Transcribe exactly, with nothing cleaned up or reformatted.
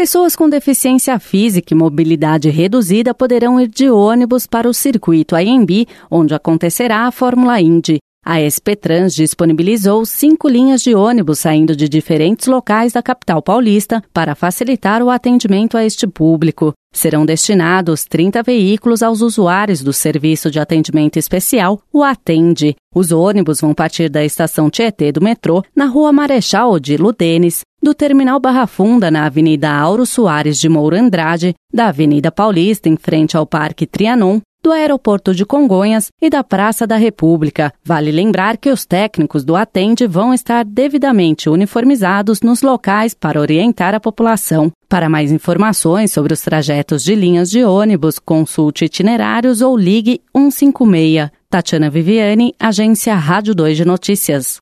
Pessoas com deficiência física e mobilidade reduzida poderão ir de ônibus para o circuito Anhembi, onde acontecerá a Fórmula Indy. A S P Trans disponibilizou cinco linhas de ônibus saindo de diferentes locais da capital paulista para facilitar o atendimento a este público. Serão destinados trinta veículos aos usuários do Serviço de Atendimento Especial, o Atende. Os ônibus vão partir da estação Tietê do metrô, na Rua Marechal Odilo Denis, do Terminal Barra Funda, na Avenida Auro Soares de Moura Andrade, da Avenida Paulista, em frente ao Parque Trianon, do Aeroporto de Congonhas e da Praça da República. Vale lembrar que os técnicos do Atende vão estar devidamente uniformizados nos locais para orientar a população. Para mais informações sobre os trajetos de linhas de ônibus, consulte itinerários ou ligue um cinco seis. Tatiana Viviani, Agência Rádio dois de Notícias.